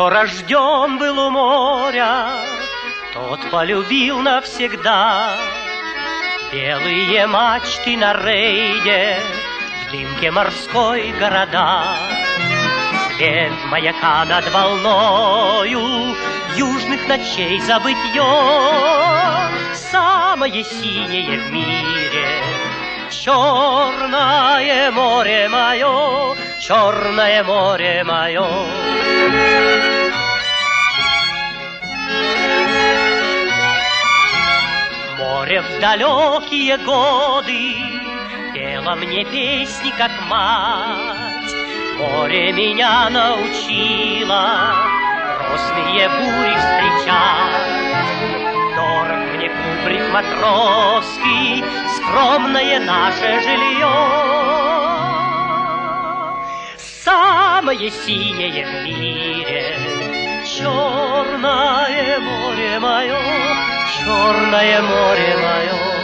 Кто рожден был у моря, тот полюбил навсегда. Белые мачты на рейде, в дымке морской города. Свет маяка над волною южных ночей забытье, самое синее в мире. Черное море мое, черное море мое. Море в далекие годы пело мне песни, как мать. Море меня научило грозные бури встречать. Дорог мне кубрик матросский, скромное наше жилье. Самое синее в мире, черное море мое, черное море мое.